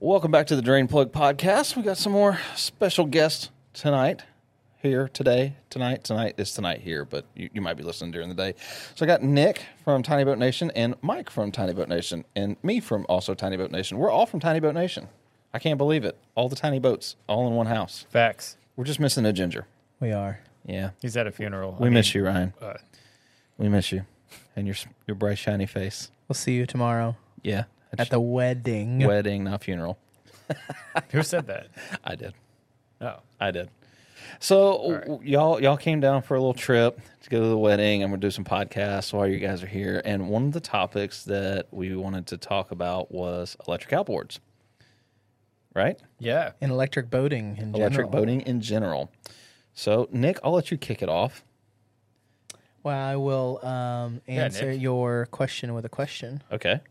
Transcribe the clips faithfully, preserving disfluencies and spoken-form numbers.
Welcome back to the Drain Plug Podcast. We got some more special guests tonight, here, today, tonight. Tonight is tonight here, but you, you might be listening during the day. So I got Nick from Tiny Boat Nation and Mike from Tiny Boat Nation and me from also Tiny Boat Nation. We're all from Tiny Boat Nation. I can't believe it. All the tiny boats, all in one house. Facts. We're just missing a Ginger. We are. Yeah. He's at a funeral. We I miss mean, you, Ryan. Uh, We miss you. And your your bright, shiny face. We'll see you tomorrow Yeah. at the wedding. Wedding, not funeral. who said that? I did. Oh. I did. So right. w- y'all y'all came down for a little trip to go to the wedding, and we'll do some podcasts while you guys are here. And one of the topics that we wanted to talk about was electric outboards, right? Yeah. And electric boating in Electric general. boating in general. So Nick, I'll let you kick it off. Well, I will um, Yeah, answer Nick. your question with a question. Okay.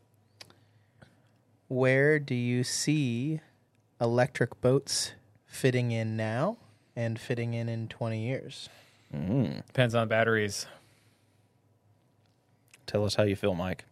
Where do you see electric boats fitting in now and fitting in in twenty years? Mm. Depends on batteries. Tell us how you feel, Mike.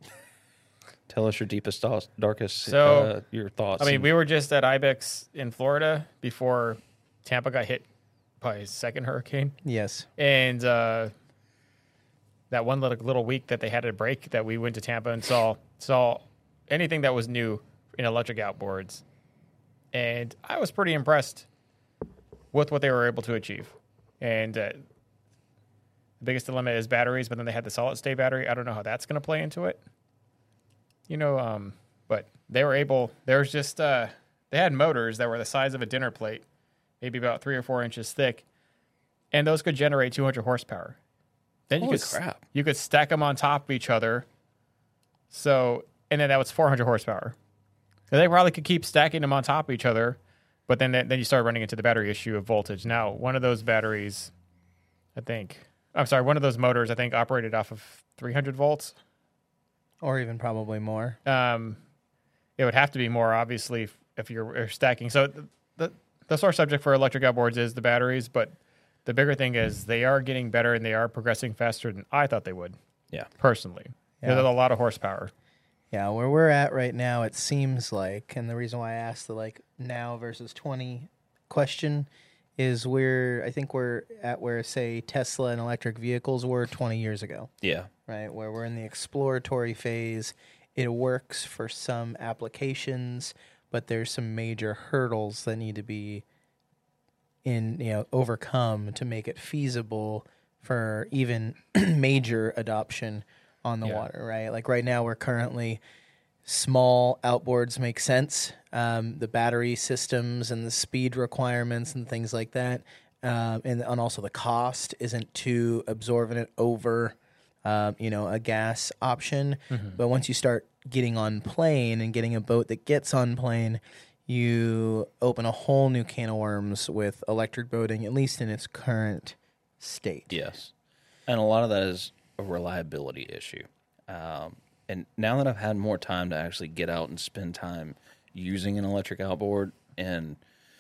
Tell us your deepest thoughts, darkest So, uh, your thoughts. I mean, and- we were just at Ibex in Florida before Tampa got hit by his second hurricane. Yes. And uh, that one little, little week that they had a break, that we went to Tampa and saw saw anything that was new in electric outboards. And I was pretty impressed with what they were able to achieve. And uh, the biggest dilemma is batteries, but then they had the solid state battery. I don't know how that's going to play into it. You know, um, but they were able, there was just, uh, they had motors that were the size of a dinner plate, maybe about three or four inches thick, and those could generate two hundred horsepower. Then you Holy could crap. you could stack them on top of each other. So, and then that was four hundred horsepower. So they probably could keep stacking them on top of each other, but then then you start running into the battery issue of voltage. Now, one of those batteries, I think, I'm sorry, one of those motors, I think, operated off of three hundred volts. Or even probably more. Um, it would have to be more, obviously, if, if you're, you're stacking. So the, the the sore subject for electric outboards is the batteries, but the bigger thing is they are getting better and they are progressing faster than I thought they would. Yeah. Personally, Yeah. there's a lot of horsepower. Yeah, where we're at right now, it seems like, and the reason why I asked the like now versus twenty question is we're, I think we're at where, say, Tesla and electric vehicles were twenty years ago. Yeah. Right, where we're in the exploratory phase. It works for some applications, but there's some major hurdles that need to be in, you know, overcome to make it feasible for even major adoption on the Yeah. water, right? Like right now we're currently small outboards make sense. Um, the battery systems and the speed requirements and things like that. Um, and, and also the cost isn't too absorbent over Um, you know, a gas option. Mm-hmm. But once you start getting on plane and getting a boat that gets on plane, you open a whole new can of worms with electric boating, at least in its current state. Yes. And a lot of that is a reliability issue. Um, and now that I've had more time to actually get out and spend time using an electric outboard and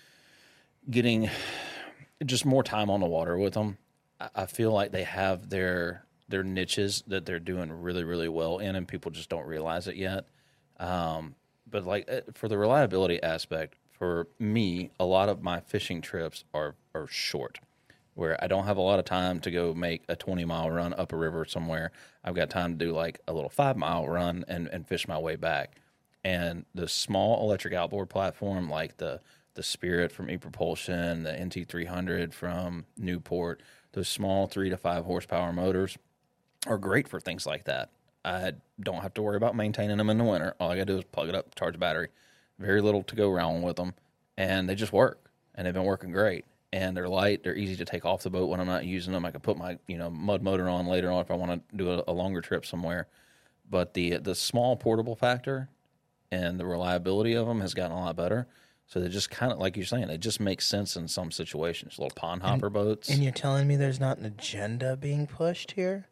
getting just more time on the water with them, I, I feel like they have their their niches that they're doing really, really well in, and people just don't realize it yet. Um, but like uh, for the reliability aspect, for me, a lot of my fishing trips are, are short, where I don't have a lot of time to go make a twenty mile run up a river somewhere. I've got time to do like a little five mile run and, and fish my way back. And the small electric outboard platform, like the, the Spirit from ePropulsion, the N T three hundred from Newport, those small three to five horsepower motors are great for things like that. I don't have to worry about maintaining them in the winter. All I got to do is plug it up, charge the battery. Very little to go around with them, and they just work, and they've been working great. And they're light. They're easy to take off the boat when I'm not using them. I can put my you know mud motor on later on if I want to do a, a longer trip somewhere. But the the small portable factor and the reliability of them has gotten a lot better. So they just kind of, like you're saying, it just makes sense in some situations. Little pond hopper and, boats. And you're telling me there's not an agenda being pushed here?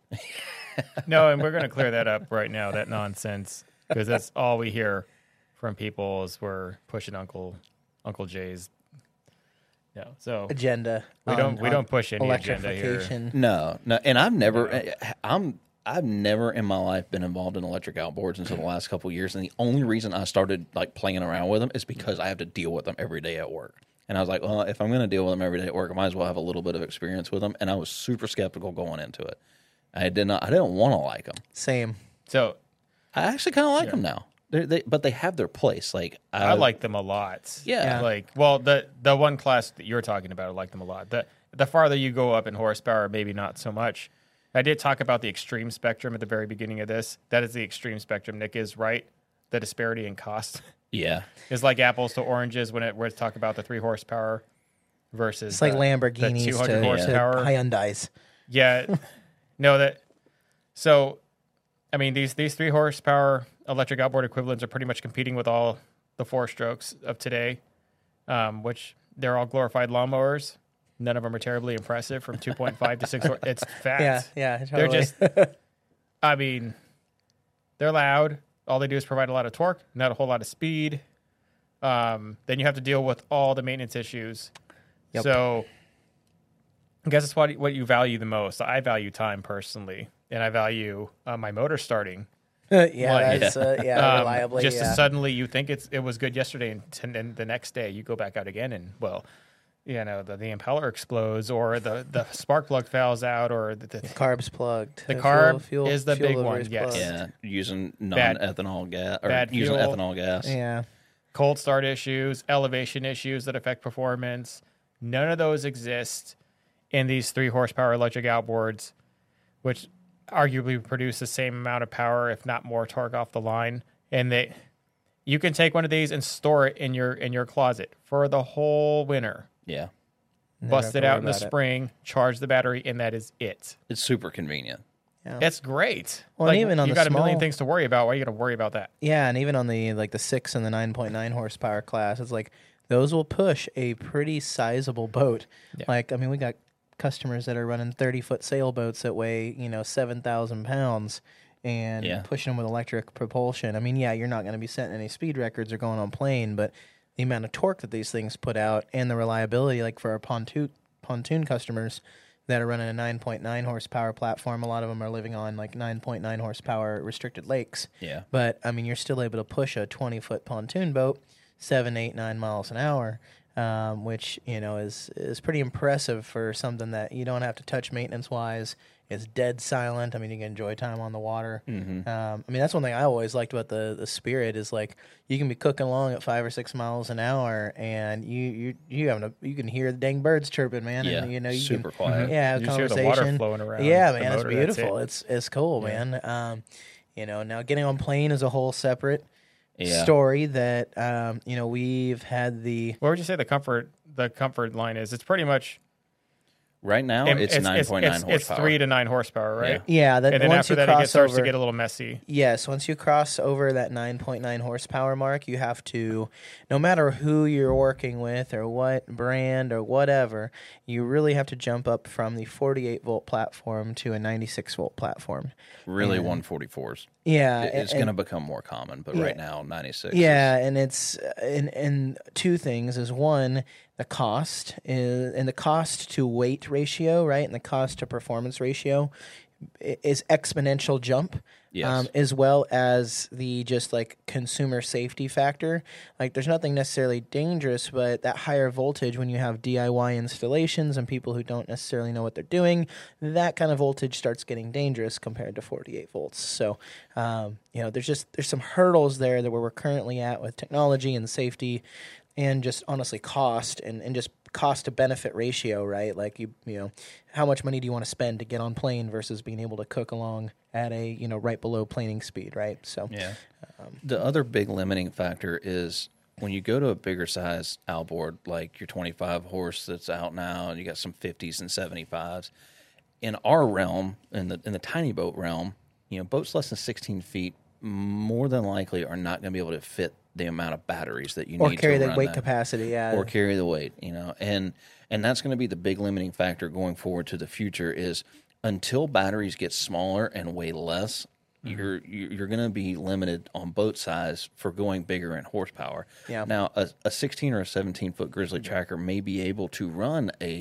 No, and we're going to clear that up right now, that nonsense, because that's all we hear from people is we're pushing Uncle Uncle Jay's. No, so Agenda. we don't on- we on don't push any agenda here. electrification. No, no, and I've never. I'm I've never in my life been involved in electric outboards until the last couple of years, and the only reason I started like playing around with them is because I have to deal with them every day at work. And I was like, well, if I'm going to deal with them every day at work, I might as well have a little bit of experience with them. And I was super skeptical going into it. I did not. I didn't want to like them. Same. So I actually kind of like them now. They're, they, but they have their place. Like I, I like them a lot. Yeah. Like, well, the the one class that you're talking about, I like them a lot. The the farther you go up in horsepower, maybe not so much. I did talk about the extreme spectrum at the very beginning of this. That is the extreme spectrum. Nick is right. The disparity in cost Yeah. is like apples to oranges when it where it's talk about the three horsepower versus It's like the, Lamborghinis the two to, hundred to horsepower. Hyundais. Yeah. No, that so I mean these these three horsepower electric outboard equivalents are pretty much competing with all the four strokes of today, um, which they're all glorified lawnmowers. None of them are terribly impressive from two point five to six. Hor- it's fact. Yeah, yeah. Totally. They're just, I mean, they're loud. All they do is provide a lot of torque, not a whole lot of speed. Um, then you have to deal with all the maintenance issues. Yep. So I guess it's what, what you value the most. I value time personally, and I value uh, my motor starting. yeah, Like, that's uh, yeah, Um, reliably. just yeah. suddenly you think it's it was good yesterday, and, t- and the next day you go back out again, and well, you know the, the impeller explodes, or the, the spark plug fails out, or the, the, Carbs plugged. the Uh, carb fuel- fuel- is the fuel big livery one, is yes. plugged. Yeah. Using Bad- non-ethanol gas or bad using fuel. ethanol gas. Yeah. cold start issues, elevation issues that affect performance. None of those exist in these three horsepower electric outboards, which arguably produce the same amount of power, if not more torque off the line. And they, you can take one of these and store it in your in your closet for the whole winter. Yeah. Never Bust have it to out worry in the about it. spring, charge the battery, and that is it. It's super convenient. Yeah. That's great. Well, like, and even on you the got a million small- things to worry about. Why are you going to worry about that? Yeah, and even on the like the six and the nine point nine horsepower class, it's like those will push a pretty sizable boat. Yeah. Like, I mean, we got customers that are running thirty foot sailboats that weigh you know seven thousand pounds, and Yeah. pushing them with electric propulsion. I mean, yeah, you're not going to be setting any speed records or going on plane, but the amount of torque that these things put out and the reliability, like for our pontoon pontoon customers that are running a nine point nine horsepower platform, a lot of them are living on like nine point nine horsepower restricted lakes. Yeah. But I mean, you're still able to push a twenty foot pontoon boat seven, eight, nine miles an hour, um, which you know is is pretty impressive for something that you don't have to touch maintenance wise. It's dead silent. I mean, you can enjoy time on the water. Mm-hmm. Um, I mean, that's one thing I always liked about the the Spirit is like you can be cooking along at five or six miles an hour, and you you you having a, you can hear the dang birds chirping, man. Yeah. And you know you super can, quiet. yeah, have You just hear the conversation. water flowing around Yeah, the man, it's motor, that's beautiful. it. It's it's cool, Yeah. man. Um, you know, now getting on plane is a whole separate Yeah. story that um, you know we've had the What would you say the comfort the comfort line is? It's pretty much Right now, It- it's nine point nine it's, horsepower. It's three to nine horsepower, right? yeah that And then once after you that, it cross gets, starts over to get a little messy. yes once you cross over that nine point nine horsepower mark, you have to, no matter who you're working with or what brand or whatever, you really have to jump up from the forty-eight volt platform to a ninety-six volt platform. Really, And- one forty-fours. Yeah, It- It's and- going to become more common, but Yeah. right now, ninety-six. Yeah, is- and it's and and two things is one, the cost is and the cost to weight ratio, right, and the cost to performance ratio i- is exponential jump. Yes. Um, as well as the just like consumer safety factor. Like, there's nothing necessarily dangerous, but that higher voltage when you have D I Y installations and people who don't necessarily know what they're doing, that kind of voltage starts getting dangerous compared to forty-eight volts. So, um, you know, there's just there's some hurdles there that where we're currently at with technology and safety, and just honestly cost and, and just cost to benefit ratio, right? Like you you know, how much money do you want to spend to get on plane versus being able to cook along at a, you know, right below planing speed, right? So Yeah. The other big limiting factor is when you go to a bigger size outboard, like your twenty-five horse that's out now, and you got some fifties and seventy-fives. In our realm, in the in the tiny boat realm, you know, boats less than sixteen feet more than likely are not going to be able to fit the amount of batteries that you or need carry to the run weight that. capacity, yeah. or carry the weight, you know, and and that's going to be the big limiting factor going forward to the future is until batteries get smaller and weigh less, Mm-hmm. you're you're going to be limited on boat size for going bigger in horsepower. Yeah. Now, a, a sixteen or a seventeen foot Grizzly Tracker may be able to run a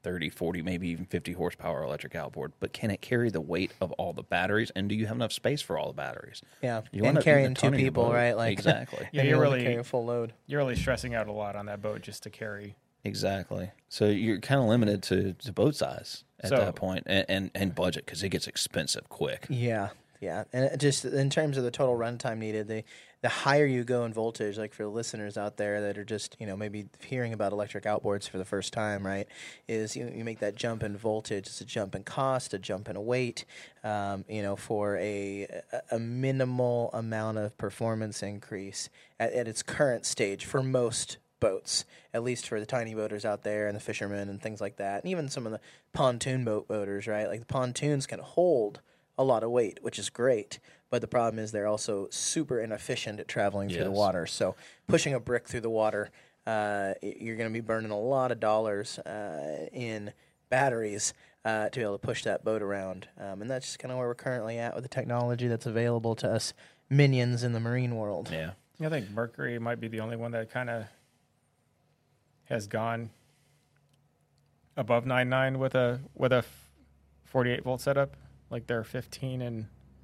thirty, forty, maybe even fifty horsepower electric outboard, but can it carry the weight of all the batteries? And do you have enough space for all the batteries? Yeah, You and end up carrying eating a ton two of your people, boat. right? Like Exactly. Yeah, and you're you're really- carrying a full load. You're really stressing out a lot on that boat just to carry. Exactly. So you're kind of limited to, to boat size at So- that point, and, and, and budget, because it gets expensive quick. Yeah, yeah, and it just in terms of the total runtime needed, the the higher you go in voltage, like for the listeners out there that are just you know maybe hearing about electric outboards for the first time, right? Is you, you make that jump in voltage, it's a jump in cost, a jump in weight, um, you know, for a a minimal amount of performance increase at, at its current stage for most boats, at least for the tiny boaters out there and the fishermen and things like that, and even some of the pontoon boat boaters, right? Like the pontoons can hold a lot of weight, which is great, but the problem is they're also super inefficient at traveling through the Yes. water. So pushing a brick through the water, uh, y- you're going to be burning a lot of dollars uh, in batteries uh, to be able to push that boat around, um, and that's just kind of where we're currently at with the technology that's available to us minions in the marine world. Yeah. I think Mercury might be the only one that kind of has gone above nine nine with a with a forty-eight volt setup. Like they're fifteen, and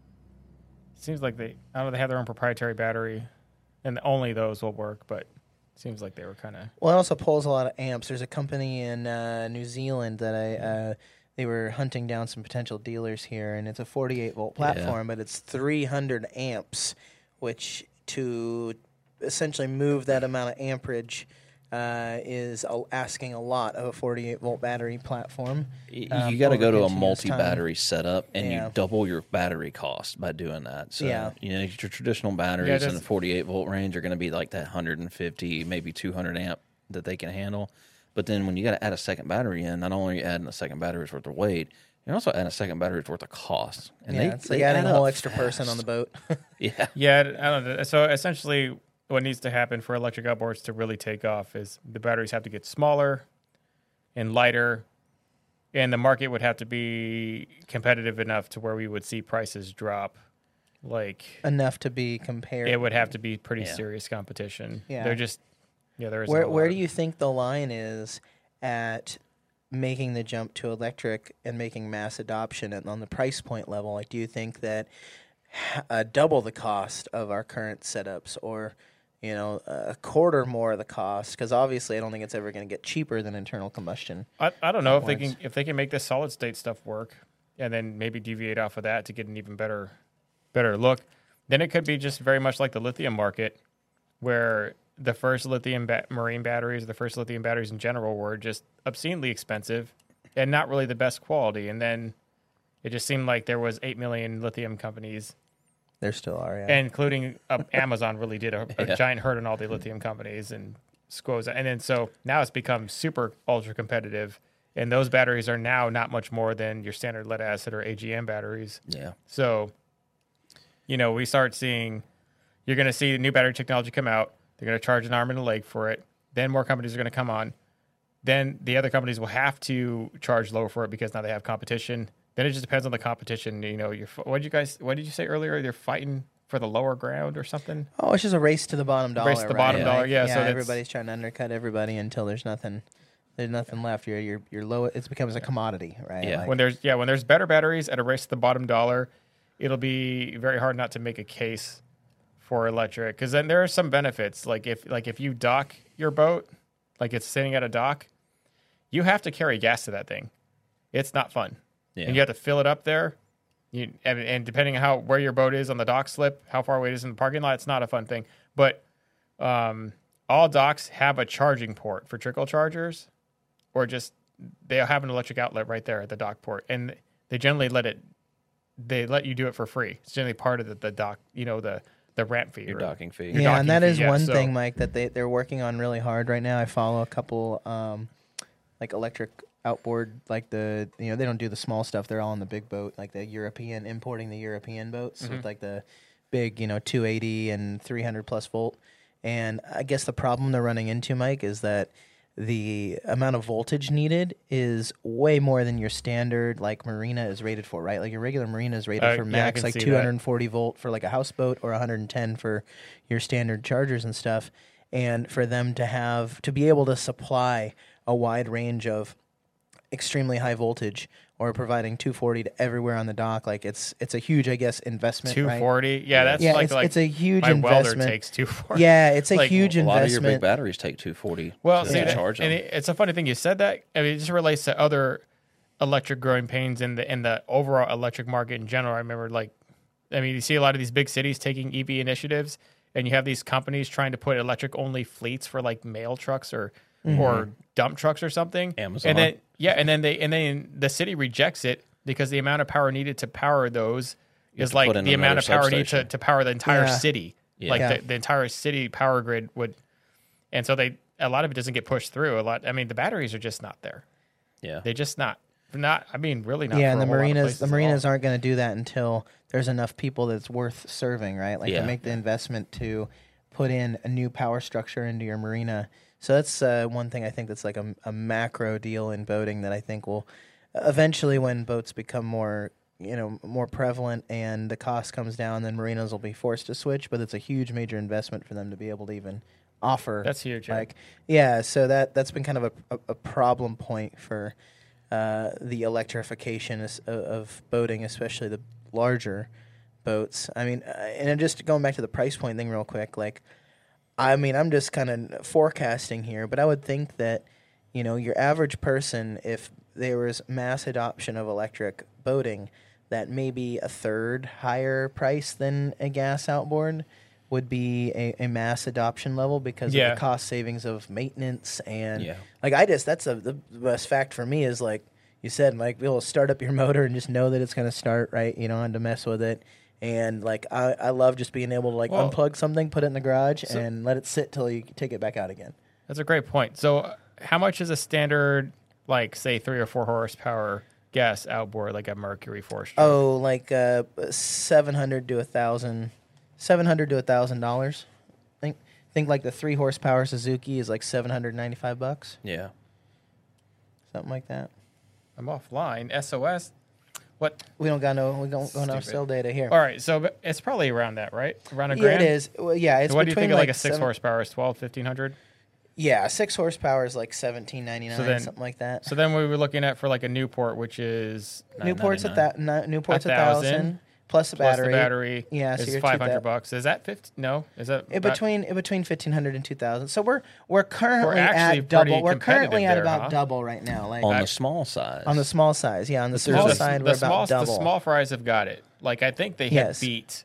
it seems like they I don't know they have their own proprietary battery, and only those will work. But it seems like they were kind of Well, it also pulls a lot of amps. There's a company in uh, New Zealand that I uh, they were hunting down some potential dealers here, and it's a forty-eight volt platform, but it's three hundred amps, which to essentially move that amount of amperage uh, is a- asking a lot of a forty-eight volt battery platform. You, um, got to over go to a continuous time. multi-battery setup, and Yeah. you double your battery cost by doing that. So, Yeah. you know, your traditional batteries in that's- the forty-eight volt range are going to be like that one hundred fifty, maybe two hundred amp that they can handle. But then when you got to add a second battery in, not only are you adding a second battery's worth of weight, you're also adding a second battery's worth of cost. And yeah, they, it's they like adding add a whole up extra person on the fast. boat. Yeah. yeah. I don't know. So essentially, what needs to happen for electric outboards to really take off is the batteries have to get smaller and lighter, and the market would have to be competitive enough to where we would see prices drop. Like Enough to be compared. it would have to be pretty Yeah. serious competition. Yeah. They're just yeah. There is Where where do you think the line is at making the jump to electric and making mass adoption and on the price point level? Like, do you think that uh, double the cost of our current setups, or you know, a quarter more of the cost? Because obviously, I don't think it's ever going to get cheaper than internal combustion. I, I don't know if they Points. can if they can make this solid state stuff work, and then maybe deviate off of that to get an even better better look. Then it could be just very much like the lithium market, where the first lithium ba- marine batteries, the first lithium batteries in general, were just obscenely expensive and not really the best quality. And then it just seemed like there was eight million lithium companies, There still are, yeah. including uh, Amazon really did a, a Yeah. giant hurt on all the lithium companies and Squoza. And then so now it's become super ultra competitive. And those batteries are now not much more than your standard lead acid or A G M batteries. Yeah. So, you know, we start seeing, you're going to see the new battery technology come out. They're going to charge an arm and a leg for it. Then more companies are going to come on. Then the other companies will have to charge lower for it because now they have competition. Then it just depends on the competition. You know, you're, what did you guys, what did you say earlier? They're fighting for the lower ground or something? Oh, it's just a race to the bottom dollar. Race to the right? bottom dollar, Like, yeah, so that's- everybody's trying to undercut everybody until there's nothing. There's nothing left. You're you're you're low. It becomes a commodity, right? Yeah. Like, When there's, yeah, when there's better batteries at a race to the bottom dollar, it'll be very hard not to make a case for electric, because then there are some benefits. Like if like if you dock your boat, like it's sitting at a dock, you have to carry gas to that thing. It's not fun, Yeah. and you have to fill it up there. You and, and depending on how where your boat is on the dock slip, how far away it is in the parking lot, it's not a fun thing. But um, all docks have a charging port for trickle chargers, or just they'll have an electric outlet right there at the dock port, and they generally let it. They let you do it for free. It's generally part of the, the dock, you know, the the ramp fee. Your or- docking fee. Your yeah, and that docking is fee, yeah, one so- thing, Mike, that they they're working on really hard right now. I follow a couple um, like electric outboard, like the you know they don't do the small stuff. They're all on the big boat, like the European importing the European boats Mm-hmm. with like the big you know two eighty and three hundred plus volt. And I guess the problem they're running into, Mike, is that the amount of voltage needed is way more than your standard like marina is rated for, right? Like your regular marina is rated Uh, for yeah, I max can like see that. two hundred forty volt for like a houseboat, or one hundred ten for your standard chargers and stuff. And for them to have to be able to supply a wide range of extremely high voltage or providing two forty to everywhere on the dock. Like it's it's a huge, I guess, investment. two forty, right? yeah, that's yeah, like it's, like it's a huge my welder investment. takes two forty. Yeah, it's a Like, huge A lot of investment. your big batteries take two forty Well, to see, that- charge them. and it, it's a funny thing you said that. I mean, it just relates to other electric growing pains in the in the overall electric market in general. I remember, like, I mean, you see a lot of these big cities taking E V initiatives, and you have these companies trying to put electric only fleets for like mail trucks or or dump trucks or something. Amazon. And then yeah, and then they and then the city rejects it because the amount of power needed to power those have is to like put in the amount of another power needed to, substation. to power the entire Yeah. city. Yeah. Like Yeah. the, the entire city power grid would, and so they a lot of it doesn't get pushed through. A lot. I mean, the batteries are just not there. yeah. They just not not. I mean, really not. Yeah, for and the a whole lot of marinas places the at all. marinas aren't going to do that until there's enough people that's worth serving, right? Like Yeah. to make the investment to put in a new power structure into your marina. So that's uh, one thing I think that's like a, a macro deal in boating that I think will eventually, when boats become more you know more prevalent and the cost comes down, then marinas will be forced to switch. But it's a huge major investment for them to be able to even offer. That's huge. Yeah. Like yeah, so that that's been kind of a, a, a problem point for uh, the electrification is- of, of boating, especially the larger boats. I mean, uh, and then just going back to the price point thing real quick, like, I mean, I'm just kind of forecasting here, but I would think that, you know, your average person, if there was mass adoption of electric boating, that maybe a third higher price than a gas outboard would be a, a mass adoption level because Yeah. of the cost savings of maintenance and Yeah. like I just that's a, the best fact for me is like you said, Mike, be able to start up your motor and just know that it's going to start right, you know, and to mess with it. And like I, I love just being able to like Well, unplug something, put it in the garage, so- and let it sit till you take it back out again. That's a great point. So, uh, how much is a standard, like say three or four horsepower gas outboard, like a Mercury four stroke? Oh, like uh, seven hundred to a thousand, seven hundred to a thousand dollars. Think think like the three horsepower Suzuki is like seven hundred ninety five bucks, Yeah. something like that. I'm offline. S O S. What? We don't got no we don't got no Stupid. sell data here. All right. So but it's probably around that, right? Around a Yeah, grand. it is. Well, yeah, it's So what do you between think of like a six seven- horsepower is twelve, fifteen hundred? Yeah, six horsepower is like seventeen ninety nine, So then- something like that. So then we were looking at for like a Newport, which is Newport's a nine ninety-nine. that Newport's A a thousand, thousand plus the plus battery. the battery. Yeah, so is you're five two hundred thou- bucks. Is that fifty? No, is that In about- between in between fifteen hundred and two thousand. So we're we're currently actually at double. pretty We're currently competitive at there, about huh? double right now. Like On I- the small size. on the small size, yeah. On the small, small the, side, the we're small, about double. The small fries have got it. Like I think they have Yes. beat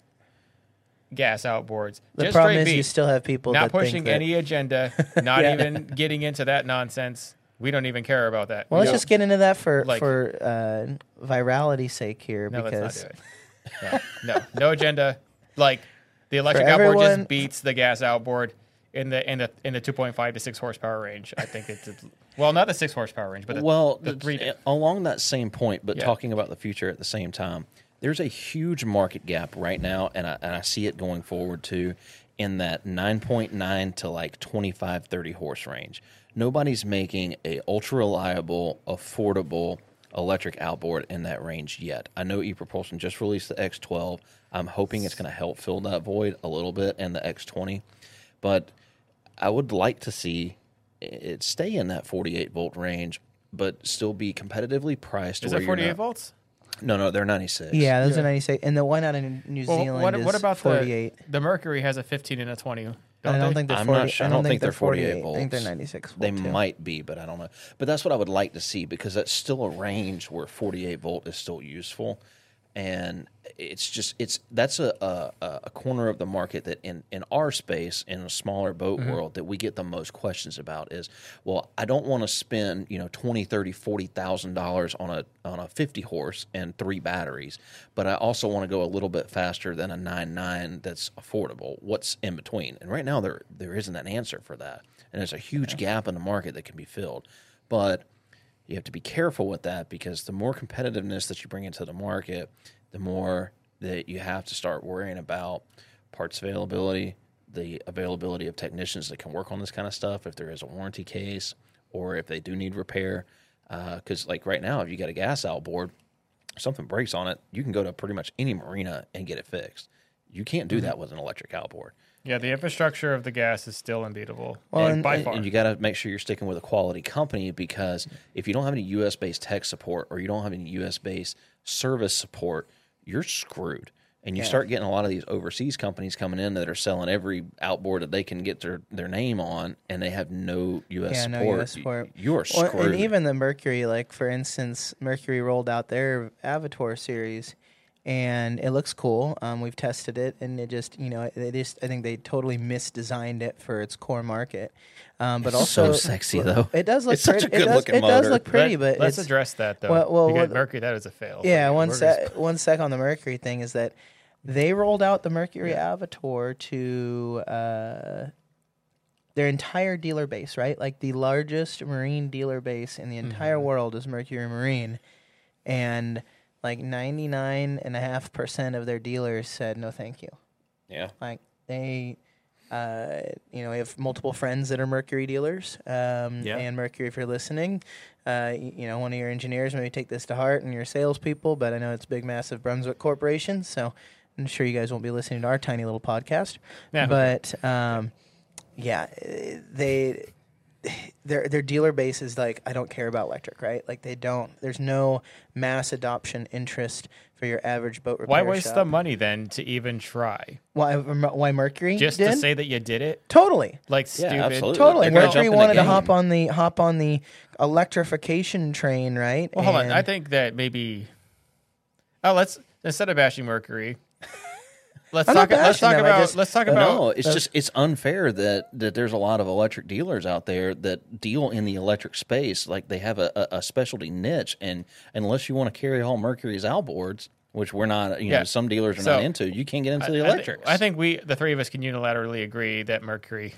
gas outboards. The Just problem straight is beat. you still have people Not that think pushing that- any agenda. Not Yeah. even getting into that nonsense. We don't even care about that. Well, let's No. just get into that for Like- for uh, virality's sake here, No, because let's not do it. No, no, no agenda. Like the electric For outboard everyone- just beats the gas outboard in the in the in the two point five to six horsepower range. I think it's, it's well, not the six horsepower range, but the, well, the th- three. along that same point, but Yeah. talking about the future at the same time, there's a huge market gap right now, and I, and I see it going forward too, in that nine point nine to like twenty-five, thirty horse range. Nobody's making a ultra reliable, affordable electric outboard in that range yet. I know ePropulsion just released the X twelve. I'm hoping it's going to help fill that void a little bit, and the X twenty, but I would like to see it stay in that forty-eight volt range, but still be competitively priced. Is where it you're forty-eight not- volts? No, no, they're ninety-six. yeah, those Yeah. are ninety-six, and the one out in New Well, Zealand what, is what about forty-eight. the the Mercury has a fifteen and a twenty? Don't I don't they? think they're I'm forty. not sure. I don't think they're forty-eight. volts. I think they're ninety-six. They volt, too. might be, but I don't know. But that's what I would like to see, because that's still a range where forty-eight volt is still useful, and it's just it's that's a a, a corner of the market that in, in our space, in a smaller boat Mm-hmm. world, that we get the most questions about is, well, I don't want to spend, you know, twenty, thirty, forty thousand dollars on a on a fifty horse and three batteries, but I also want to go a little bit faster than a nine nine that's affordable. What's in between? And right now there there isn't an answer for that, and there's a huge gap in the market that can be filled, but you have to be careful with that, because the more competitiveness that you bring into the market, the more that you have to start worrying about parts availability, the availability of technicians that can work on this kind of stuff, if there is a warranty case, or if they do need repair. Because like right now, if you got a gas outboard, something breaks on it, you can go to pretty much any marina and get it fixed. You can't do that with an electric outboard. Yeah, the infrastructure of the gas is still unbeatable. Well, and, and- by And, far. and you got to make sure you're sticking with a quality company, because if you don't have any U S based tech support or you don't have any U S based service support, you're screwed. And you Yeah. start getting a lot of these overseas companies coming in that are selling every outboard that they can get their, their name on, and they have no U S Yeah, support. no U S support. You, you are Or- screwed. and even the Mercury, like for instance, Mercury rolled out their Avatar series, and it looks cool. Um, we've tested it, and it just, you know, they just, I think they totally misdesigned it for its core market. Um, but It's also, so sexy, though. It does look It's such pretty. a it does, good-looking it does motor. look pretty, Let, but let's it's, address that though. well, well, Because what- Mercury, that is a fail. yeah, for one We're sec, just- one sec on the Mercury thing is that they rolled out the Mercury Avatar to uh, their entire dealer base, right? Like the largest marine dealer base in the entire world is Mercury Marine, and like ninety-nine and a half percent of their dealers said no, thank you. yeah. Like they, uh, you know, we have multiple friends that are Mercury dealers. Um, Yeah. And Mercury, if you're listening, uh, y- you know, one of your engineers maybe take this to heart and your salespeople, but I know it's big, massive Brunswick Corporation, so I'm sure you guys won't be listening to our tiny little podcast. Yeah. But um, yeah, eh, they. Their their dealer base is like, I don't care about electric, right? Like they don't. There's no mass adoption interest for your average boat repair Why waste shop. the money then to even try? Why why Mercury Just did? to say that you did it? Totally. Like Yeah, stupid. absolutely. Totally. They're gonna Mercury jump in the wanted to game. hop on the hop on the electrification train, right? Well, hold on. And- I think that maybe. Oh, let's instead of bashing Mercury, let's I'm talk. not Let's bashing talk them, I about. just- let's talk uh, about. No, it's uh, just it's unfair that that there's a lot of electric dealers out there that deal in the electric space. Like they have a, a, a specialty niche, and unless you want to carry all Mercury's outboards, which we're not, you Yeah. know, some dealers are So, not into, you can't get into the I- I thi- electrics. I think we, the three of us, can unilaterally agree that Mercury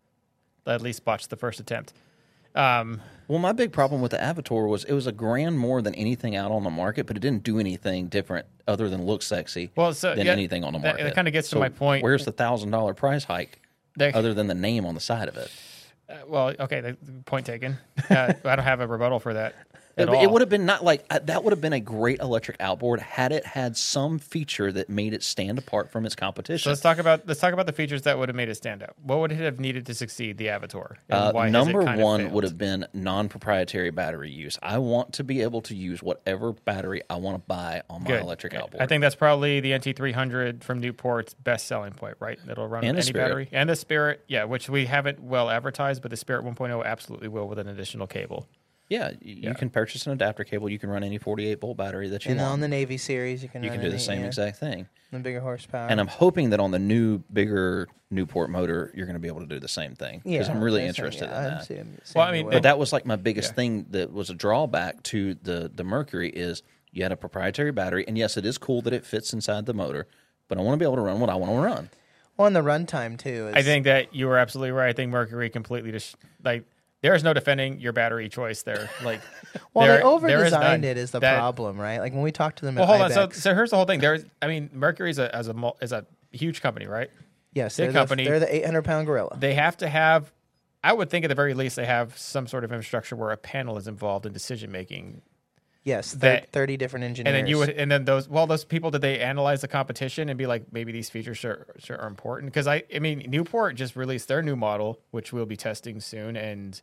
at least botched the first attempt. Um, Well, my big problem with the Avatar was it was a grand more than anything out on the market, but it didn't do anything different other than look sexy Well, so, than yeah, anything on the that- market. that kinda gets to So my point. Where's the thousand dollar price hike they- other than the name on the side of it? uh, well, okay, the, the point taken. Uh, I don't have a rebuttal for that. At It, all. it would have been not like uh, that would have been a great electric outboard had it had some feature that made it stand apart from its So competition. let's talk about let's talk about the features that would have made it stand out. What would it have needed to succeed the Avatar? And Uh, why has it number kind of one failed? would have been non-proprietary battery use. I want to be able to use whatever battery I want to buy on my Good. electric Good. outboard. I think that's probably the N T three hundred from Newport's best selling point, right? It'll run And the any Spirit. battery. And the Spirit, yeah, which we haven't well advertised, but the Spirit one point oh absolutely will with an additional cable. yeah, y- you Yeah. can purchase an adapter cable. You can run any forty-eight volt battery that you and want. on the Navy series, you can you run can do the any- same yeah, exact thing. the bigger horsepower. And I'm hoping that on the new, bigger Newport motor, you're going to be able to do the same thing. Because yeah, I'm really that's- interested yeah, in I'm that. seeing- Well, I seeing mean, the But way. that was like my biggest Yeah. thing that was a drawback to the the Mercury is you had a proprietary battery, and yes, it is cool that it fits inside the motor, but I want to be able to run what I want to run. well, and the runtime too. Is, I think that you were absolutely right. I think Mercury completely just like there is no defending your battery choice there. Like, well, there, they over there is none. designed it is the That- problem, right? Like when we talked to them. Well, at hold on. So, Ibex, so here's the whole thing. There's, I mean, Mercury is a as a mul- is a huge company, right? yes, big they're company. The, they're the eight hundred pound gorilla. They have to have. I would think at the very least they have some sort of infrastructure where a panel is involved in decision making. Yes, thir- that- thirty different engineers. And then you would, and then those, well, those people, did they analyze the competition and be like, maybe these features are, are important? Because I, I mean, Newport just released their new model, which we'll be testing soon, and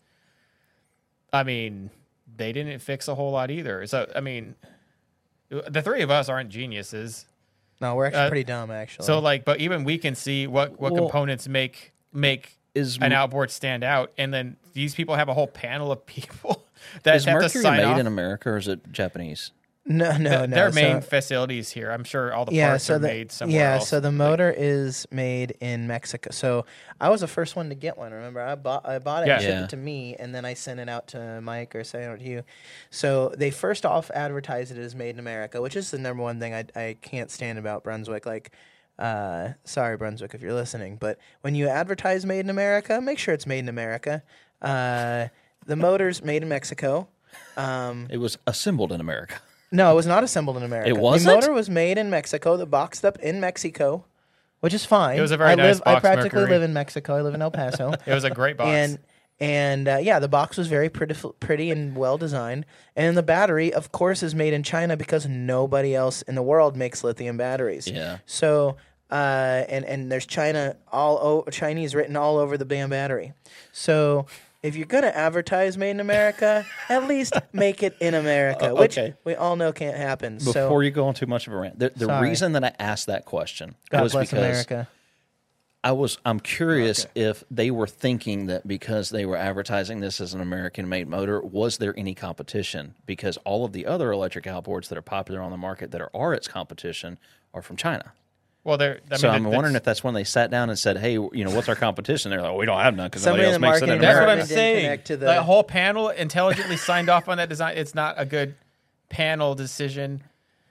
I mean, they didn't fix a whole lot either. So, I mean, the three of us aren't geniuses, No, we're actually uh, pretty dumb, actually. so like, but even we can see what what Well- components make make Is an outboard stand out, and then these people have a whole panel of people that is have to Mercury sign made off. in America or is it Japanese? no, no, Th- no. their main so, facilities here. I'm sure all the yeah, parts so are the, made somewhere yeah, else. so the Like, motor is made in Mexico. So I was the first one to get one. Remember, I bought I bought it, Yeah. and shipped Yeah. it to me, and then I sent it out to Mike or sent it out to you. So they first off advertised it as made in America, which is the number one thing I I can't stand about Brunswick. Like, uh, sorry Brunswick if you're listening, but when you advertise made in America, make sure it's made in America. Uh, the motor's made in Mexico. Um, It was assembled in America. no, it was not assembled in America. It wasn't? The motor was made in Mexico. The boxed up in Mexico, which is fine. It was a very I nice live, I box, practically Mercury. live in Mexico. I live in El Paso. It was a great box. and and uh, yeah, the box was very pretty, pretty and well designed. And the battery, of course, is made in China because nobody else in the world makes lithium batteries. Yeah. So uh, and and there's China all o- Chinese written all over the damn battery. So if you're gonna advertise "Made in America," at least make it in America, Uh, which okay. we all know can't happen. Before so you go on too much of a rant, the, the Sorry. reason that I asked that question God was bless because America. I was I'm curious Okay. if they were thinking that because they were advertising this as an American-made motor, was there any competition? Because all of the other electric outboards that are popular on the market that are, are its competition are from China. Well, they're. I so mean, I'm that's- wondering if that's when they sat down and said, "Hey, you know, what's our competition?" They're like, "We don't have none because Somebody somebody else in the makes it in marketing That's what America." I'm didn't saying. connect to the- The whole panel intelligently signed off on that design. It's not a good panel decision.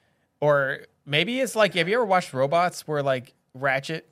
Or maybe it's like, have you ever watched Robots where like Ratchet,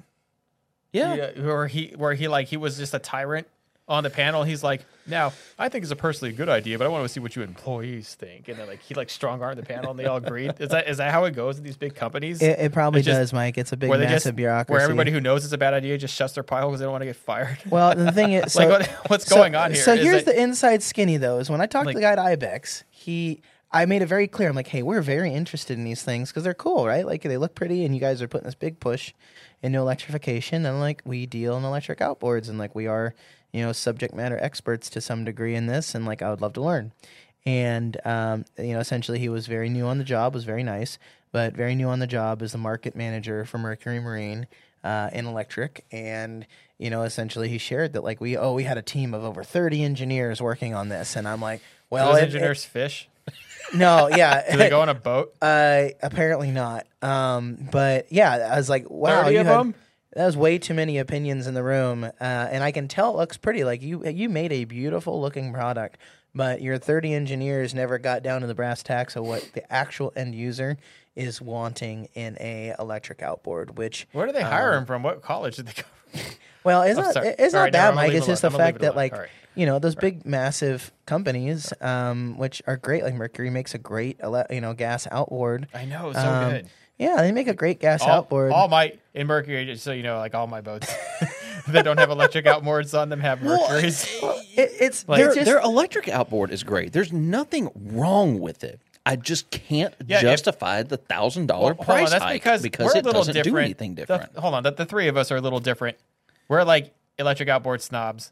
Yeah. yeah, where he where he like he was just a tyrant on the panel. He's like, now I think it's a personally good idea, but I want to see what you employees think. And then like he like strong armed the panel, and they all agreed. Is that is that how it goes in these big companies? It, it probably It's just- does, Mike. It's a big, where they massive just bureaucracy. where everybody who knows it's a bad idea just shuts their pile because they don't want to get fired. Well, the thing is, so, Like, what- what's so- going on here? So Is here's it- the inside skinny, though, is when I talked Like- to the guy at Ibex, he, I made it very clear. I'm like, hey, we're very interested in these things because they're cool, right? Like, they look pretty, and you guys are putting this big push into electrification, and like, we deal in electric outboards, and like, we are, you know, subject matter experts to some degree in this, and like, I would love to learn. And um, you know, essentially, he was very new on the job, was very nice, but very new on the job as the market manager for Mercury Marine uh, in electric. And you know, essentially, he shared that like we oh we had a team of over thirty engineers working on this, and I'm like, well, Do those it- engineers fish? it- no, yeah, Do they go on a boat? uh, apparently not. Um, but yeah, I was like, wow, thirty you of had, them? that was way too many opinions in the room, uh, and I can tell it looks pretty. Like you, you made a beautiful looking product, but your thirty engineers never got down to the brass tacks of what the actual end user is wanting in a electric outboard. Which Where do they hire um, him from? What college did they go from? well, it's Oh, not sorry. it's All not right, no, that, I'm gonna Mike. leave It's it just the alone. I'm gonna fact leave it that alone. like All right. you know those big massive companies, um, which are great. Like Mercury makes a great ele- you know gas outboard. I know, so Um, good. Yeah, they make a great gas All, outboard. all my in Mercury, just so you know, like all my boats that don't have electric outboards on them have Mercuries. It, it's Like- they're Their, just their electric outboard is great. There's nothing wrong with it. I just can't Yeah, if- justify the thousand dollar Well, hold price on, that's hike because, because we're it a little doesn't different. do anything The- different. hold on, the, the three of us are a little different. We're like electric outboard snobs,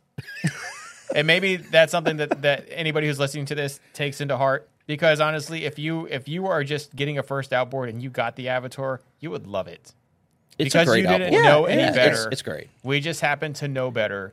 and maybe that's something that, that anybody who's listening to this takes into heart. Because honestly, if you if you are just getting a first outboard and you got the Avatar, you would love it. It's because a great you didn't outboard. know Yeah, any yeah, it's- better. It's, great. We just happen to know better,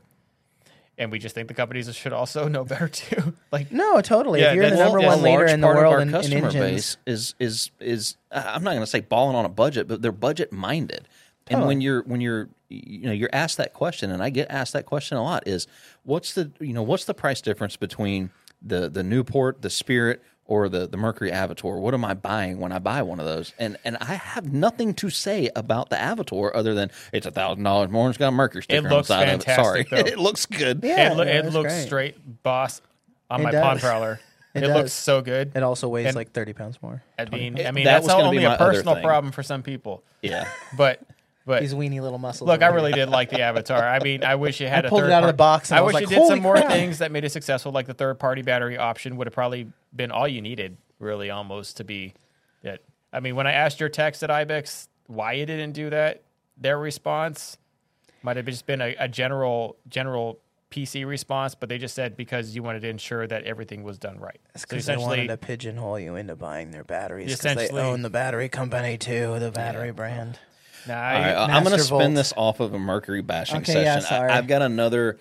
and we just think the companies should also know better too. Like, no, totally. Yeah, if you're the that's- number that's one a leader large in the part of world our in, in customer engines, base is is is uh, I'm not going to say balling on a budget, but they're budget minded. And Totally. when you're when you're you know you're asked that question, and I get asked that question a lot, is what's the you know what's the price difference between the the Newport, the Spirit, or the the Mercury Avatar? What am I buying when I buy one of those? And and I have nothing to say about the Avatar other than it's a thousand dollars more and it's got a Mercury sticker looks on the side of it. Sorry, fantastic, though. it looks good. Yeah, it, lo- no, it it's looks great. straight boss on It my does. pond prowler. It It, does. looks so good. it also weighs And- like thirty pounds more. I mean, I It- mean that that's was gonna only be my a other personal thing. problem for some people. Yeah. But but These weenie little muscles. look, I over really here. did like the Avatar. I mean, I wish it had I a pulled it third out of part- the box and I I was wish like, it did some "Holy more crap." things that made it successful, like the third party battery option would have probably been all you needed, really, almost to be it. I mean, when I asked your text at Ibex why you didn't do that, their response might have just been a, a general general P C response, but they just said because you wanted to ensure that everything was done right. It's So because they essentially, wanted to pigeonhole you into buying their batteries. Because they Essentially- own the battery company too, the battery brand. nah, All I- right, I'm going to Master spin Volt. this off of a Mercury bashing Okay, session. yeah, sorry. I, I've got another.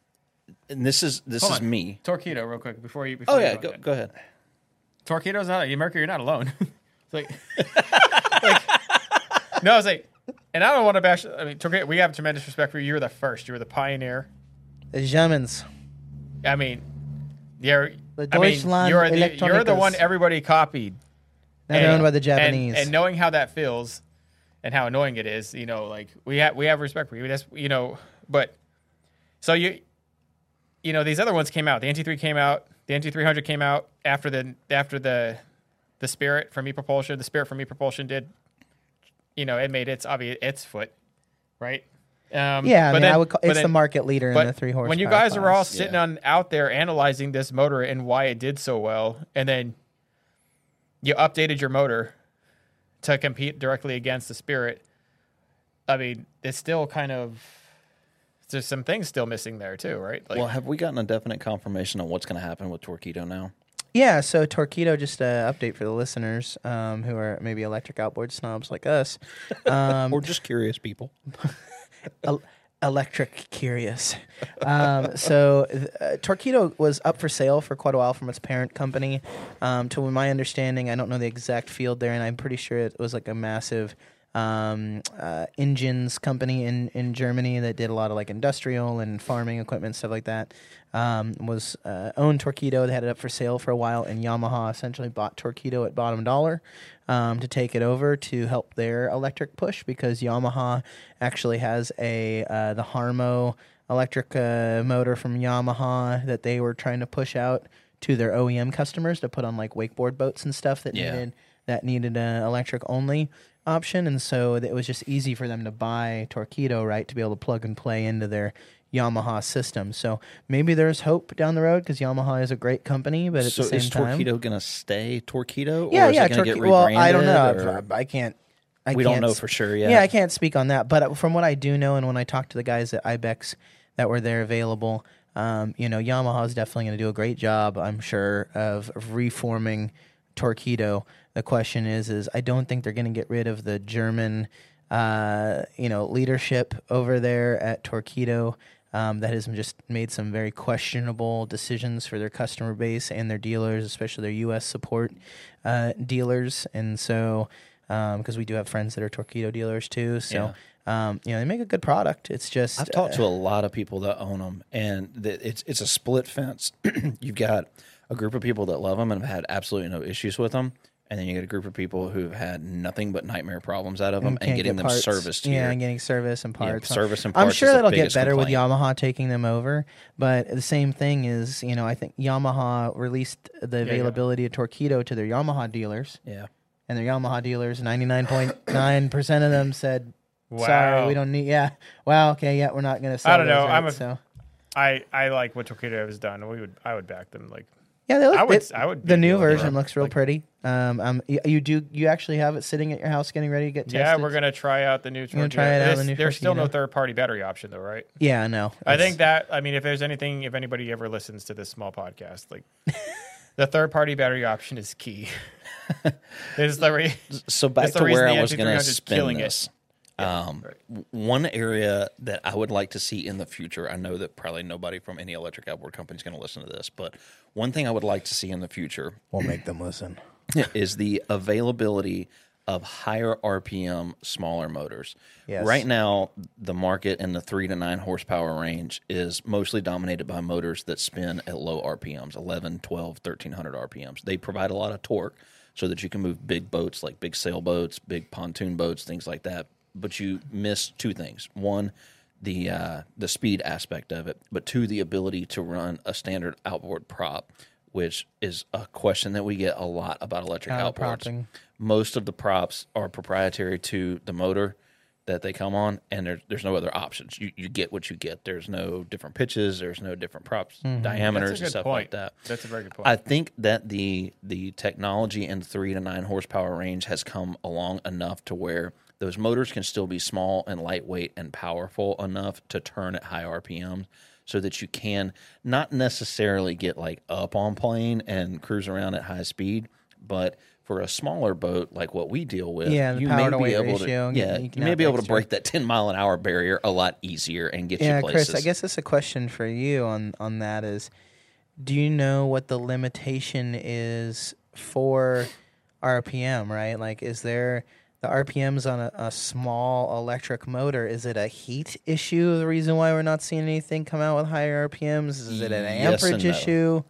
And this is this Hold is on. me. Torpedo, real quick before you. Before Oh you yeah, go go, ahead. go ahead. Torpedo's not Mercury. You're not alone. It's like, like, no, I was like, and I don't want to bash. I mean, Torpedo, we have tremendous respect for you. You were the first. You were the pioneer. The Germans. I mean, you're. The I mean, Deutschland you're the you're the Elektronikers. one everybody copied. Now And- they're owned by the and- Japanese. And, knowing how that feels, and how annoying it is, you know, like we have we have respect for you. That's you know, but so you, you know, these other ones came out. The N T three came out. The N T three hundred came out after the after the the Spirit from E-Propulsion. The Spirit from E-Propulsion did, you know, it made its obvious its foot, right? Um, yeah, I but mean, then- I would call but it's the then- market leader in but the three horsepower. when you guys are all class. sitting Yeah. on out there analyzing this motor and why it did so well, and then you updated your motor to compete directly against the Spirit, I mean, it's still kind of there's some things still missing there too, right? Like, well, have we gotten a definite confirmation on what's going to happen with Torqeedo now? Yeah, so Torqeedo, just an update for the listeners um, who are maybe electric outboard snobs like us. Um, Or just curious people. el- electric curious. Um, so uh, Torqeedo was up for sale for quite a while from its parent company. Um, to my understanding, I don't know the exact field there, and I'm pretty sure it was like a massive um, uh, engines company in, in Germany that did a lot of like industrial and farming equipment, stuff like that. Um, was uh, owned Torqeedo. They had it up for sale for a while, and Yamaha essentially bought Torqeedo at bottom dollar um, to take it over to help their electric push, because Yamaha actually has a uh, the Harmo electric uh, motor from Yamaha that they were trying to push out to their O E M customers to put on like wakeboard boats and stuff that Yeah. needed that needed an electric only option, and so it was just easy for them to buy Torqeedo, right, to be able to plug and play into their Yamaha system. So maybe there's hope down the road, because Yamaha is a great company, but at So the same is time, Torqeedo going to stay Torqeedo? yeah, or is yeah, it going to Torque- get well, rebranded? I don't know. or- I, I can't. I we can't don't know s- for sure yet. Yeah, I can't speak on that. But from what I do know, and when I talked to the guys at Ibex that were there available, um, you know, Yamaha is definitely going to do a great job, I'm sure, of, of reforming Torqeedo. The question is, is I don't think they're going to get rid of the German, uh, you know, leadership over there at Torqeedo. Um, that has just made some very questionable decisions for their customer base and their dealers, especially their U S support uh, dealers. And so, because um, we do have friends that are Torqeedo dealers too, so um, you know, they make a good product. It's just I've talked uh, to a lot of people that own them, and th- it's it's a split fence. You've got a group of people that love them and have had absolutely no issues with them, and then you get a group of people who've had nothing but nightmare problems out of them, and, can't getting get them parts. serviced Yeah, here. and getting service and Yeah, parts. service and I'm parts sure is the that'll get biggest better with complaint. Yamaha taking them over, but the same thing is, you know, I think Yamaha released the yeah. availability of Torqeedo to their Yamaha dealers, Yeah, and their Yamaha dealers, ninety-nine point nine percent of them said, "Sorry, Wow. we don't need." Yeah, wow, okay, yeah, we're not going to sell. I don't know. those, right? I'm a- so. I, I like what Torqeedo has done. We would I would back them. Like Yeah, they look. I would it- I would. the be new dealing with version them. looks real Like, pretty. Um, um, you, you do you actually have it sitting at your house, getting ready to get tested? Yeah, we're gonna try out the new. gonna Torqeedo. try it out, There's- the new There's still no Torqeedo. third party battery option though, right? Yeah, no. I It's- think that I mean, if there's anything, if anybody ever listens to this small podcast, like the third party battery option is key. It's the re- so back It's the to reason where the I was M T going three to hundred is spin killing it. this. Um, right. w- One area that I would like to see in the future, I know that probably nobody from any electric outboard company is going to listen to this, but one thing I would like to see in the future we'll make them listen. is the availability of higher R P M, smaller motors. Yes. Right now, the market in the three to nine horsepower range is mostly dominated by motors that spin at low R P Ms, eleven, twelve, thirteen hundred R P Ms. They provide a lot of torque so that you can move big boats like big sailboats, big pontoon boats, things like that. But you miss two things. One, the uh, the speed aspect of it, but two, the ability to run a standard outboard prop, which is a question that we get a lot about electric Kind of outboards. propping. Most of the props are proprietary to the motor that they come on, and there, there's no other options. You you get what you get. There's no different pitches. There's no different props, diameters, That's a and good stuff point. like that. That's a very good point. I think that the the technology in three to nine horsepower range has come along enough to where those motors can still be small and lightweight and powerful enough to turn at high R P Ms, so that you can not necessarily get like up on plane and cruise around at high speed, but for a smaller boat like what we deal with, Yeah, the you power may to be weight able ratio, to yeah, you you, can may have be able to extra. break that ten mile an hour barrier a lot easier and get Yeah, you places. Chris, I guess that's a question for you on on that is, do you know what the limitation is for R P M, right? Like, is there the R P Ms on a, a small electric motor? Is it a heat issue, the reason why we're not seeing anything come out with higher R P Ms? Is it an Yes and amperage no. issue?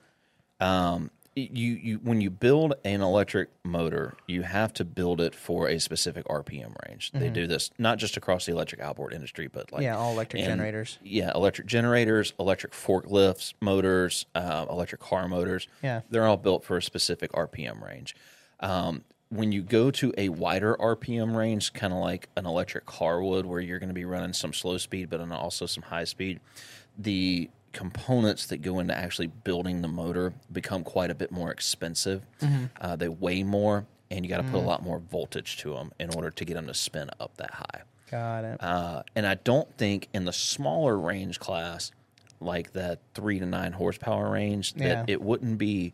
Um, you, you when you build an electric motor, you have to build it for a specific R P M range. They do this not just across the electric outboard industry, but like Yeah, all electric in- generators. Yeah, electric generators, electric forklifts, motors, uh, electric car motors. Yeah. They're all built for a specific R P M range. Um, when you go to a wider R P M range, kind of like an electric car would, where you're going to be running some slow speed, but then also some high speed, the components that go into actually building the motor become quite a bit more expensive. Uh, they weigh more, and you got to put a lot more voltage to them in order to get them to spin up that high. Got it. Uh, and I don't think in the smaller range class, like that three to nine horsepower range, that Yeah. it wouldn't be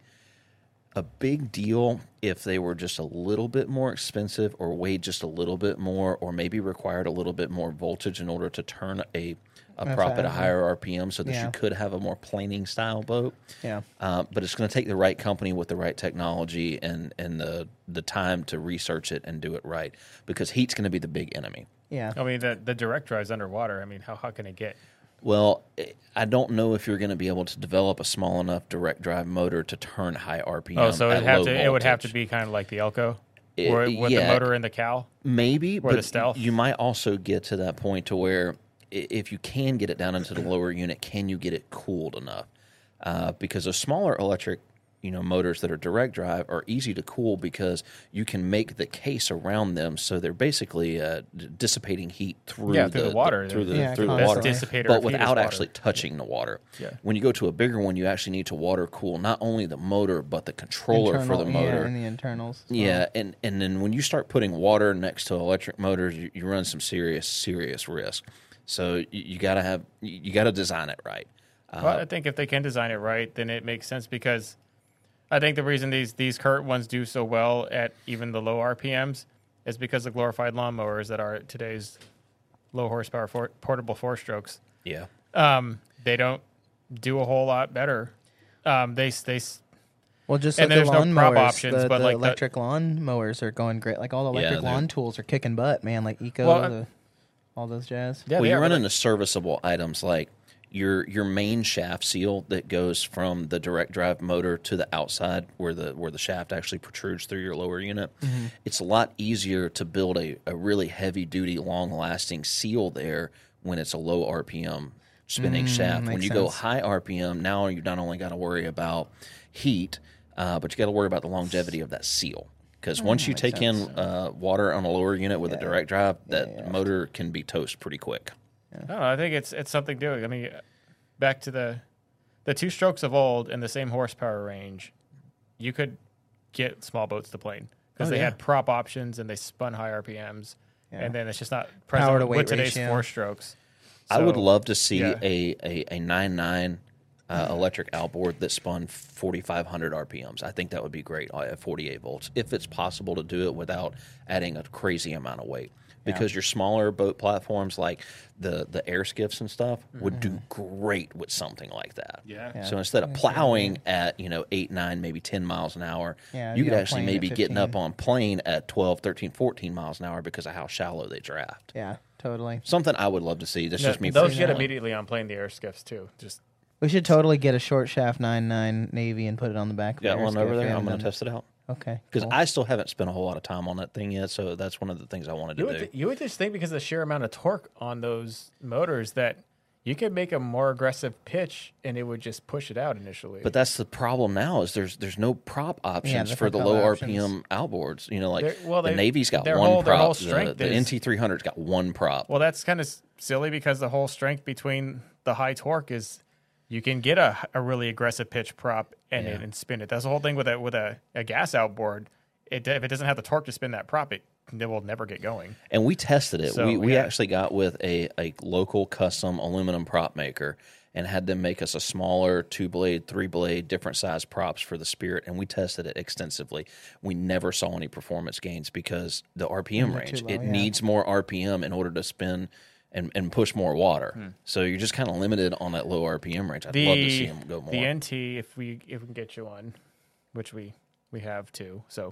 a big deal if they were just a little bit more expensive or weighed just a little bit more or maybe required a little bit more voltage in order to turn a, a That's prop at a awesome. higher R P M so that Yeah. you could have a more planing style boat. Yeah. Uh, but it's going to take the right company with the right technology and, and the, the time to research it and do it right because heat's going to be the big enemy. Yeah. I mean, the the direct drive's underwater. I mean, how hot can it get? Well, I don't know if you're going to be able to develop a small enough direct drive motor to turn high R P M. Oh, so at it'd have low to it would have to voltage. be kind of like the Elko, It- or with yeah. the motor in the cow. Maybe, Or but the Stealth. you might also get to that point to where i- if you can get it down into the lower unit, can you get it cooled enough? Uh, because those smaller electric, you know, motors that are direct drive are easy to cool because you can make the case around them so they're basically uh, d- dissipating heat through, Yeah, through the water. through the Yeah, through the constantly. water, Best dissipator but of heat is without water. actually touching the water. Yeah. When you go to a bigger one, you actually need to water cool not only the motor but the controller for the Internal- motor. Yeah, and the internals. as well. Yeah, and, and then when you start putting water next to electric motors, you, you run some serious serious risk. So you, you gotta have you, you gotta design it right. Uh, Well, I think if they can design it right, then it makes sense because I think the reason these these current ones do so well at even the low R P Ms is because the glorified lawnmowers that are today's low horsepower for, portable four strokes, yeah, um, they don't do a whole lot better. Um, they they Well, just And like the there's no lawn prop mowers, options, the, but the like the- electric lawn mowers are going great. Like all the Yeah, electric they're- lawn tools are kicking butt, man. Like Eco, Well, uh, the, all those jazz. yeah, well, they you are, run but into serviceable items like your your main shaft seal that goes from the direct drive motor to the outside where the where the shaft actually protrudes through your lower unit. Mm-hmm. It's a lot easier to build a, a really heavy duty, long lasting seal there when it's a low R P M spinning shaft. When makes you go sense. high R P M, now you not only got to worry about heat, uh, but you got to worry about the longevity of that seal. Because once you makes take sense. in uh, water on a lower unit with a Yeah. direct drive, that yeah. motor can be toast pretty quick. I don't know. I think it's it's something doing. I mean, back to the the two strokes of old in the same horsepower range, you could get small boats to plane because Oh, they yeah. had prop options and they spun high R P Ms, Yeah. and then it's just not Power present to with weight today's ratio. four strokes. I would So, love to see yeah. a, a, a nine nine uh, electric outboard that spun forty-five hundred R P Ms. I think that would be great at forty-eight volts, if it's possible to do it without adding a crazy amount of weight. Because your smaller boat platforms like the, the air skiffs and stuff would do great with something like that. Yeah. Yeah. So instead of plowing at, you know, eight, nine, maybe ten miles an hour, Yeah, you you could know, actually plane at maybe getting up fifteen. on plane at twelve, thirteen, fourteen miles an hour because of how shallow they draft. Yeah, totally. Something I would love to see. That's just me. those personally. get immediately on plane the air skiffs too. Just We should totally get a short shaft nine nine Navy and put it on the back. Of Got the one air over skiff. there. We I'm going haven't to done- test it out Okay. because cool. I still haven't spent a whole lot of time on that thing yet. So that's one of the things I wanted to you do. would, you would just think because of the sheer amount of torque on those motors that you could make a more aggressive pitch and it would just push it out initially. But that's the problem now is there's there's no prop options for different the color low options. R P M outboards. You know, like They're- well, the they- Navy's got their one whole- their prop. whole the strength the is- N T three hundred's got one prop. Well, that's kind of silly because the whole strength between the high torque is you can get a, a really aggressive pitch prop and, Yeah. it, and spin it. That's the whole thing with a with a, a gas outboard. It, if it doesn't have the torque to spin that prop, it, it will never get going. And we tested it. So, we we yeah. actually got with a, a local custom aluminum prop maker and had them make us a smaller two blade, three blade, different size props for the Spirit. And we tested it extensively. We never saw any performance gains because the R P M They're too range, low, it yeah. needs more R P M in order to spin and, and push more water. Hmm. So you're just kind of limited on that low R P M range. I'd love to see them go more. The N T, if we if we can get you one, which we we have too, so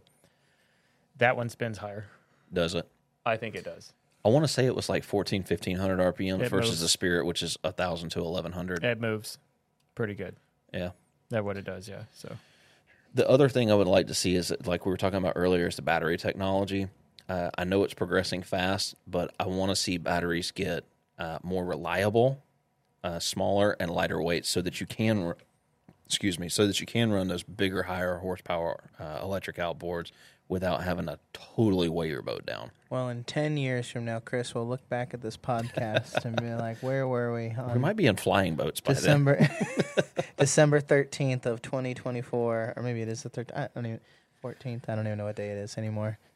that one spins higher. Does it? I think it does. I want to say it was like fourteen, fifteen hundred R P M It versus moves. the Spirit, which is one thousand to eleven hundred. It moves pretty good. Yeah. That's what it does. Yeah. So The other thing I would like to see is, that, like we were talking about earlier, is the battery technology. Uh, I know it's progressing fast, but I want to see batteries get uh, more reliable, uh, smaller, and lighter weight, so that you can, r- excuse me, so that you can run those bigger, higher horsepower uh, electric outboards without having to totally weigh your boat down. Well, in ten years from now, Chris will look back at this podcast and be like, "Where were we?" We On might be in flying boats by then. December December thirteenth of twenty twenty four, or maybe it is the thirteenth. I don't even fourteenth. I don't even know what day it is anymore. It's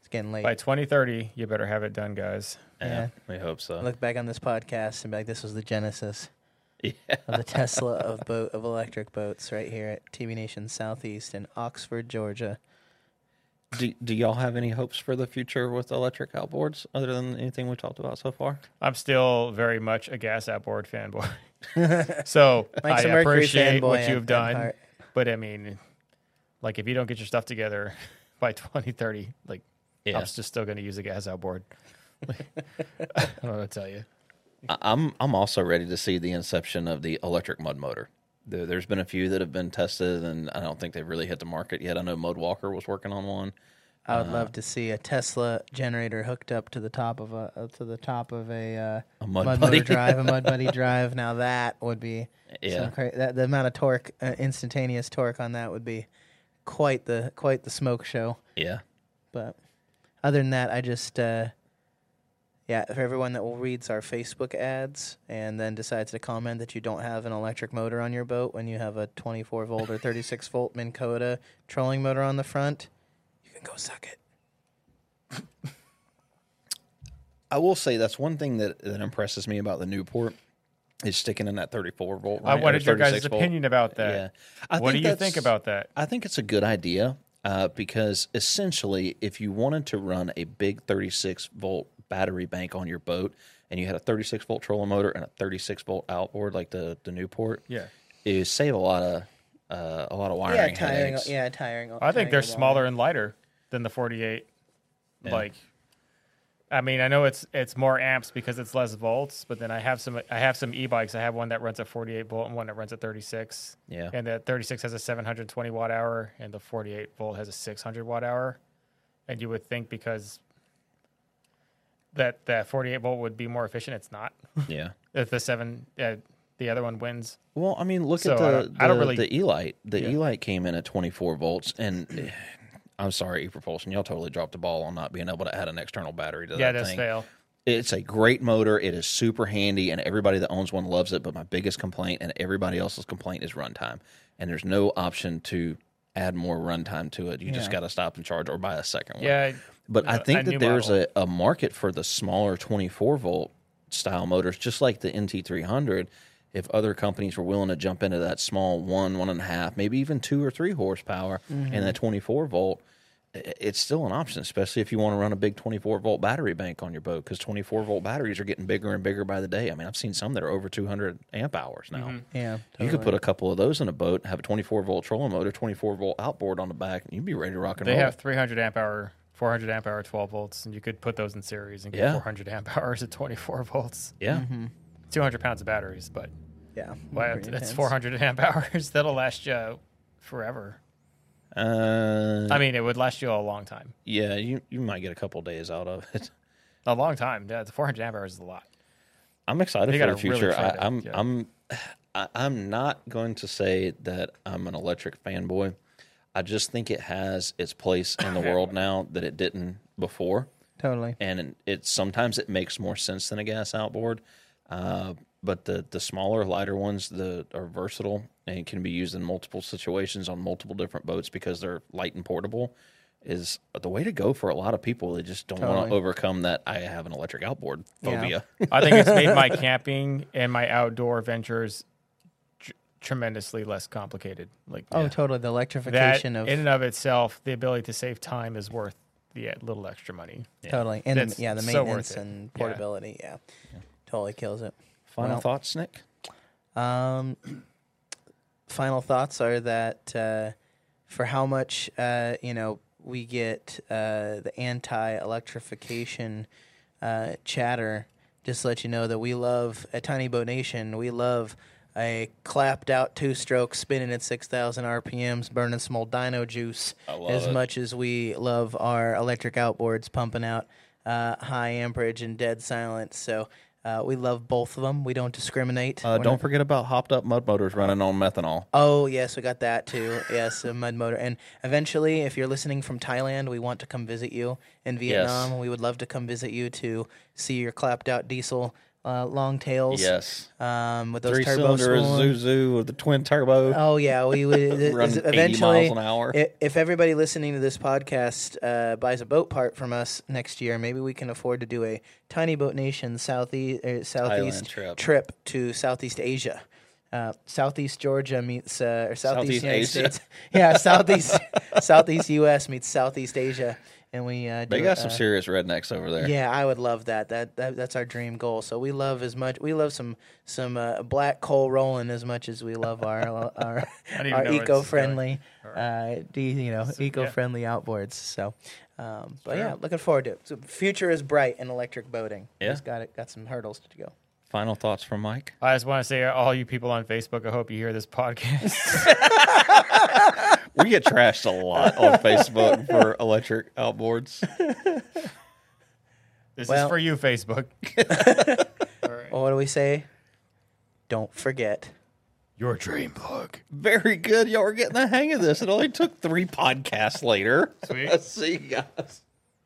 It's getting late. By twenty thirty, you better have it done, guys. Yeah, Yeah. we hope so. Look back on this podcast and be like, this was the genesis Yeah. of the Tesla of boat of electric boats right here at T V Nation Southeast in Oxford, Georgia. Do, do y'all have any hopes for the future with electric outboards other than anything we talked about so far? I'm still very much a gas outboard fanboy. So Mike's I a Mercury appreciate fanboy what at- you've at done. heart. But I mean, like if you don't get your stuff together by twenty thirty, like Yeah. I'm just still going to use a gas outboard. I don't know what to tell you. I- I'm I'm also ready to see the inception of the electric mud motor. There, there's been a few that have been tested, and I don't think they've really hit the market yet. I know Mudwalker was working on one. I would love to see a Tesla generator hooked up to the top of a uh, to the top of a, uh, A Mud mud Buddy. motor drive, a mud buddy drive. Now that would be Yeah. some cra- that the amount of torque, uh, instantaneous torque on that would be quite the quite the smoke show. Yeah. But other than that, I just uh, yeah, for everyone that will reads our Facebook ads and then decides to comment that you don't have an electric motor on your boat when you have a twenty-four volt or thirty-six volt Minn Kota trolling motor on the front, you can go suck it. I will say that's one thing that, that impresses me about the Newport is sticking in that thirty-four volt. I range, or wanted your guys' thirty-six volt. opinion about that. Yeah. I What do think you that's- think about that? I think it's a good idea uh, because essentially, if you wanted to run a big thirty-six volt battery bank on your boat and you had a thirty-six volt trolling motor and a thirty-six volt outboard like the, the Newport, Yeah. you save a lot of uh, a lot of wiring Yeah, tiring. headaches. Yeah, tiring. I think they're tiring smaller and lighter than the forty-eight. Yeah. Like, I mean, I know it's it's more amps because it's less volts, but then I have some I have some e-bikes. I have one that runs at forty-eight volt and one that runs at thirty-six. Yeah. And the thirty-six has a seven hundred twenty watt hour, and the forty-eight volt has a six hundred watt hour. And you would think because that that forty-eight volt would be more efficient, it's not. Yeah. If the seven, uh, the other one wins. Well, I mean, look So, at I the don't- I don't the, really- the E-Lite. The Yeah. E-Lite came in at twenty-four volts, and I'm sorry, E-Propulsion, y'all totally dropped the ball on not being able to add an external battery to Yeah, it that does thing. fail. It's a great motor. It is super handy, and everybody that owns one loves it. But my biggest complaint, and everybody else's complaint, is runtime. And there's no option to add more runtime to it. You just Yeah. got to stop and charge or buy a second one. Yeah. But I a- think a that new there's model. a, a market for the smaller twenty-four volt style motors, just like the N T three hundred. If other companies were willing to jump into that small one, one and a half, maybe even two or three horsepower, Mm-hmm. and that twenty-four volt, i- it's still an option, especially if you want to run a big twenty-four volt battery bank on your boat, because twenty-four volt batteries are getting bigger and bigger by the day. I mean, I've seen some that are over two hundred amp hours now. Mm-hmm. Yeah, You could totally. put a couple of those in a boat, have a twenty-four volt trolling motor, twenty-four volt outboard on the back, and you'd be ready to rock and They roll. have three hundred amp hour, four hundred amp hour, twelve volts, and you could put those in series and get Yeah. four hundred amp hours at twenty-four volts. yeah. two hundred pounds of batteries, but yeah. well, pretty that's intense. four hundred amp hours. That'll last you forever. Uh, I mean, it would last you a long time. yeah, you, you might get a couple days out of it. A long time. Yeah, the four hundred amp hours is a lot. I'm excited You for the gotta really future. try I, to- I'm yeah. I'm I, I'm not going to say that I'm an electric fanboy. I just think it has its place in the world now that it didn't before, Totally. and it sometimes it makes more sense than a gas outboard. Uh, but the the smaller, lighter ones that are versatile and can be used in multiple situations on multiple different boats because they're light and portable is the way to go for a lot of people. They just don't want Totally. to overcome that I have an electric outboard Yeah. phobia. I think it's made my camping and my outdoor ventures tr- tremendously less complicated. Like Oh, totally. The that, electrification of in and of itself, the ability to save time is worth the uh, little extra money. totally, and That's the, yeah, the so worth maintenance it. and Yeah. portability. Yeah. Totally kills it. Final Well, thoughts, Nick? Um, final thoughts are that uh, for how much uh, you know we get uh, the anti-electrification uh, chatter, just to let you know that we love at Tiny Boat Nation. We love a clapped out two stroke spinning at six thousand R P Ms, burning some old dyno juice I love as it. much as we love our electric outboards pumping out uh, high amperage and dead silent. So. Uh, we love both of them. We don't discriminate. Uh, We're don't not- forget about hopped up mud motors running on methanol. Oh, yes, we got that too. Yes, a mud motor. And eventually, if you're listening from Thailand, we want to come visit you in Vietnam. We would love to come visit you to see your clapped out diesel uh, long tails. Yes. Um, with those Three turbo cylinder swoolen. Isuzu with the twin turbo. Oh yeah, we would Running eventually. eighty miles an hour. i- If everybody listening to this podcast uh, buys a boat part from us next year, maybe we can afford to do a Tiny Boat Nation southeast uh, southeast trip. trip to Southeast Asia. Uh, Southeast Georgia meets uh, or Southeast, Southeast United Asia. States. Yeah, Southeast Southeast U S meets Southeast Asia, and we uh, do They got uh, some serious rednecks over there. Yeah, I would love that. That, that that's our dream goal. So we love as much. We love some some uh, black coal rolling as much as we love our our I don't even our know where this is eco-friendly, going. uh, de, you know, So, yeah. eco-friendly outboards. So, um, but Sure. yeah, looking forward to it. So future is bright in electric boating. Yeah. Just got it. Got some hurdles to go. Final thoughts from Mike? I just want to say, all you people on Facebook, I hope you hear this podcast. We get trashed a lot on Facebook for electric outboards. This Well- is for you, Facebook. All right. Well, what do we say? Don't forget. Your dream plug. Very good. Y'all are getting the hang of this. It only took three podcasts later. Sweet. See you guys.